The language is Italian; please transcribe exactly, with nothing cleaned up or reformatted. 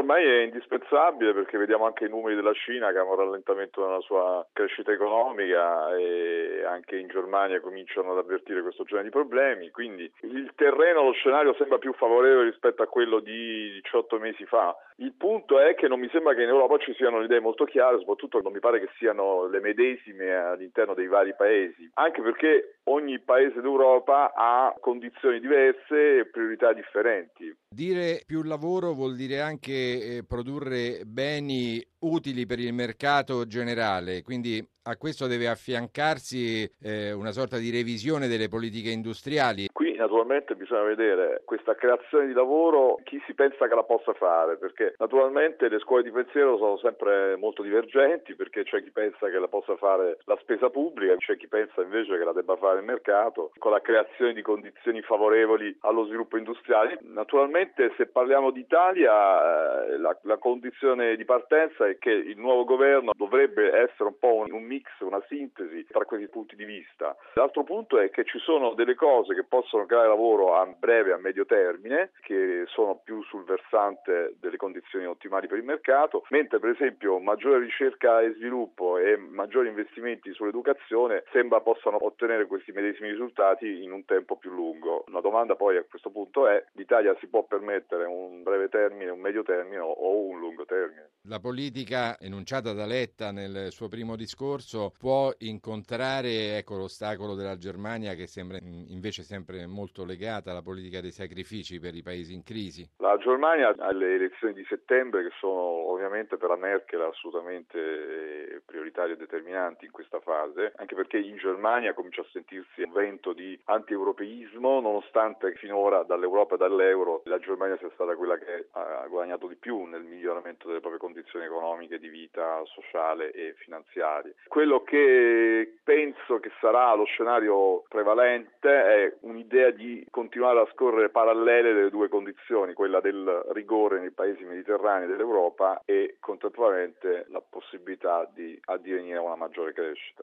Ormai è indispensabile perché vediamo anche i numeri della Cina che hanno un rallentamento nella sua crescita economica e anche in Germania cominciano ad avvertire questo genere di problemi, quindi il terreno, lo scenario sembra più favorevole rispetto a quello di diciotto mesi fa. Il punto è che non mi sembra che in Europa ci siano le idee molto chiare, soprattutto non mi pare che siano le medesime all'interno dei vari paesi, anche perché ogni paese d'Europa ha condizioni diverse e priorità differenti. Dire più lavoro vuol dire anche eh, produrre beni utili per il mercato generale, quindi a questo deve affiancarsi eh, una sorta di revisione delle politiche industriali. Qui naturalmente bisogna vedere questa creazione di lavoro chi si pensa che la possa fare, perché naturalmente le scuole di pensiero sono sempre molto divergenti, perché c'è chi pensa che la possa fare la spesa pubblica, c'è chi pensa invece che la debba fare il mercato, con la creazione di condizioni favorevoli allo sviluppo industriale. Naturalmente se parliamo d'Italia eh, la, la condizione di partenza è che il nuovo governo dovrebbe essere un po' un, un mix, una sintesi tra questi punti di vista. L'altro punto è che ci sono delle cose che possono creare lavoro a breve e a medio termine, che sono più sul versante delle condizioni ottimali per il mercato, mentre per esempio maggiore ricerca e sviluppo e maggiori investimenti sull'educazione sembra possano ottenere questi medesimi risultati in un tempo più lungo. Una domanda poi a questo punto è: l'Italia si può permettere un breve termine, un medio termine o un lungo termine? La politica enunciata da Letta nel suo primo discorso può incontrare ecco, l'ostacolo della Germania, che sembra invece sempre molto legata alla politica dei sacrifici per i paesi in crisi. La Germania ha le elezioni di settembre che sono ovviamente per la Merkel assolutamente prioritarie e determinanti in questa fase, anche perché in Germania comincia a sentirsi un vento di anti-europeismo, nonostante finora dall'Europa e dall'euro la Germania sia stata quella che ha guadagnato di più nel miglioramento delle proprie condizioni economiche, di vita sociale e finanziarie. Quello che penso che sarà lo scenario prevalente è un'idea di continuare a scorrere parallele delle due condizioni, quella del rigore nei paesi mediterranei dell'Europa e contemporaneamente la possibilità di addivenire a una maggiore crescita.